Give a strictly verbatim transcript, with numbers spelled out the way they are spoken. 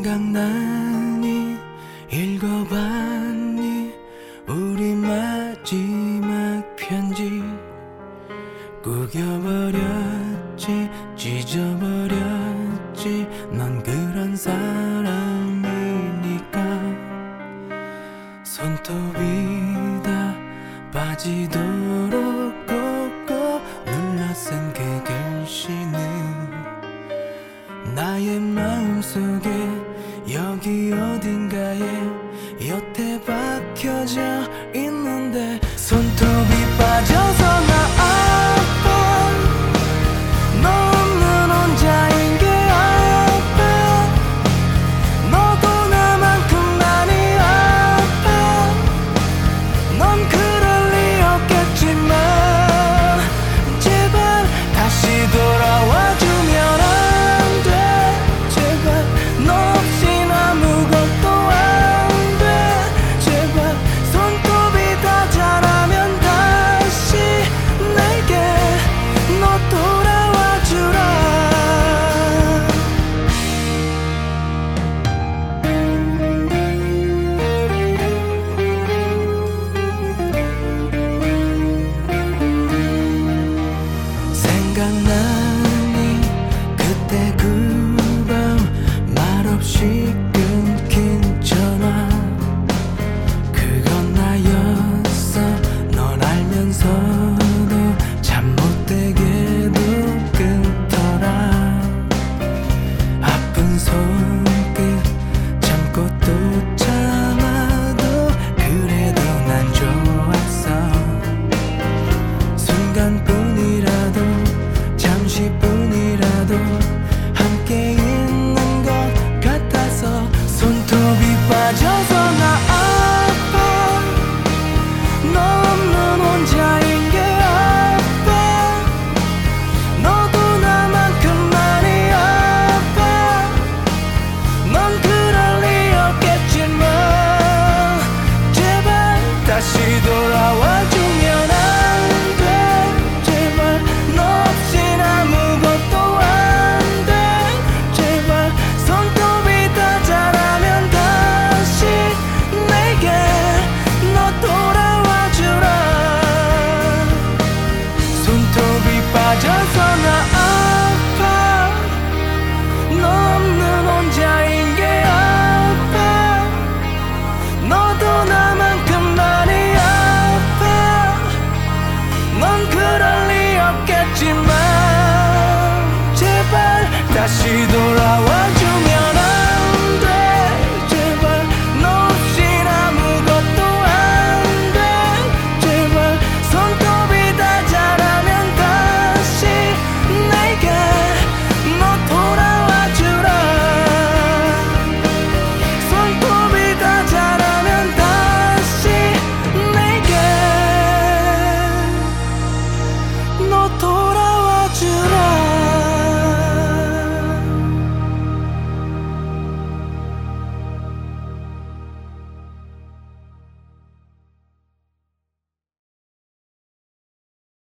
생각나니 읽어봤니 우리 마지막 편지. 구겨버렸지 찢어버렸지 넌 그런 사람이니까. 손톱이 다 빠지도록 꼭꼭 눌러쓴 그 글씨는 나의 마음속에 여기 어딘가에 여태 박혀져 있는데. 손톱이 빠져서 나 아파. 너 없는 혼자인 게 아파. 너도 나만큼 많이 아파. 넌 그럴 리 없겠지만 제발 다시 돌아와주면 안 돼. 제발 너 없인 아무것도 안 돼. 제발 손톱이 다 자라면 다시 내게 너 돌아와주라. 생각나니 그때 그 밤 말없이 끊긴 전화. 그건 나였어. 넌 알면서도 참 못되게도 끊더라. 아픈 손끝 참고 또 참아도 그래도 난 좋았어. 순간뿐이라도 잠시뿐이라도 함께 있는 것 같아서. 손톱이 빠져서 나 아파. 너 없는 혼자인 게 아파. 너도 나만큼 많이 아파. 넌 그럴 리 없겠지만 제발 다시 돌아와주면 안 돼. 제발 너 없인 아무것도 안 돼. 제발 손톱이 다 자라면 다시 내게 너 돌아와주라. 손톱이 빠져서 나 아파. 너 없는 혼자인 게 아파. 너도 나만큼 많이 아파. 넌 그럴 리 없겠지만 제발 다시 돌아와주면 안 돼. 제발 너 없인 아무것도 안 돼. 제발 손톱이 다 자라면 다시 내게 너 돌아와주라. 손톱이 다 자라면 다시 내게 너 돌아와주라.